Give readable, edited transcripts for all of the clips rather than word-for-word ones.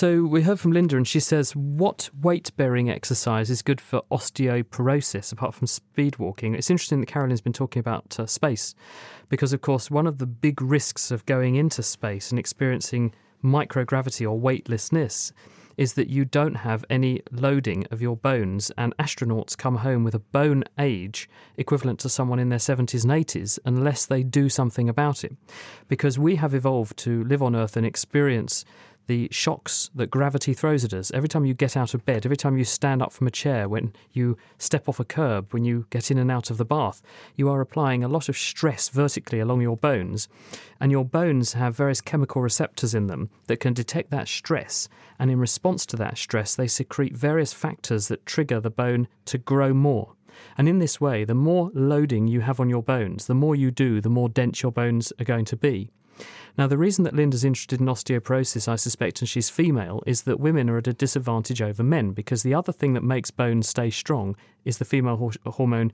So we heard from Linda, and she says, what weight-bearing exercise is good for osteoporosis, apart from speed walking? It's interesting that Carolyn's been talking about space, because, of course, one of the big risks of going into space and experiencing microgravity or weightlessness is that you don't have any loading of your bones, and astronauts come home with a bone age equivalent to someone in their 70s and 80s unless they do something about it. Because we have evolved to live on Earth and experience the shocks that gravity throws at us. Every time you get out of bed, every time you stand up from a chair, when you step off a curb, when you get in and out of the bath, you are applying a lot of stress vertically along your bones. And your bones have various chemical receptors in them that can detect that stress. And in response to that stress, they secrete various factors that trigger the bone to grow more. And in this way, the more loading you have on your bones, the more you do, the more dense your bones are going to be. Now, the reason that Linda's interested in osteoporosis, I suspect, and she's female, is that women are at a disadvantage over men, because the other thing that makes bones stay strong is the female hormone,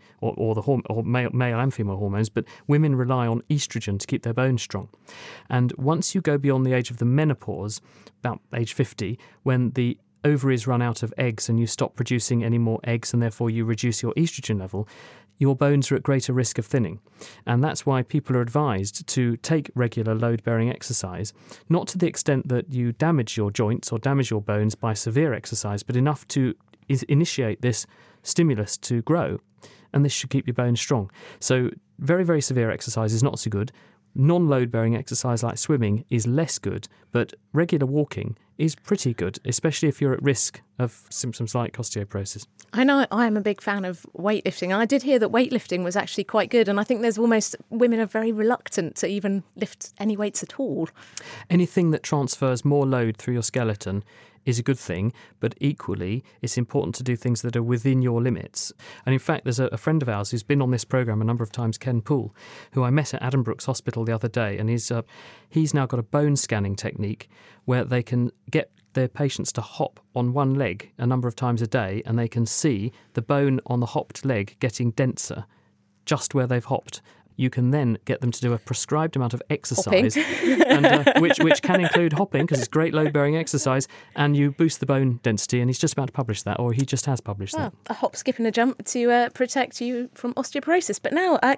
or male and female hormones, but women rely on estrogen to keep their bones strong. And once you go beyond the age of the menopause, about age 50, when the ovaries run out of eggs and you stop producing any more eggs, and therefore you reduce your estrogen level, your bones are at greater risk of thinning. And that's why people are advised to take regular load-bearing exercise, not to the extent that you damage your joints or damage your bones by severe exercise, but enough to initiate this stimulus to grow, and this should keep your bones strong. So very, very severe exercise is not so good. Non-load-bearing exercise like swimming is less good, but regular walking is pretty good, especially if you're at risk of symptoms like osteoporosis. I know I am a big fan of weightlifting. I did hear that weightlifting was actually quite good, and I think women are very reluctant to even lift any weights at all. Anything that transfers more load through your skeleton is a good thing, but equally it's important to do things that are within your limits. And in fact, there's a friend of ours who's been on this programme a number of times, Ken Poole, who I met at Addenbrooke's Hospital the other day, and he's now got a bone scanning technique where they can get their patients to hop on one leg a number of times a day, and they can see the bone on the hopped leg getting denser just where they've hopped. You can then get them to do a prescribed amount of exercise, and, which can include hopping, because it's great load-bearing exercise, and you boost the bone density, and he's just about to publish that, or he just has published that. A hop, skip and a jump to protect you from osteoporosis. But now,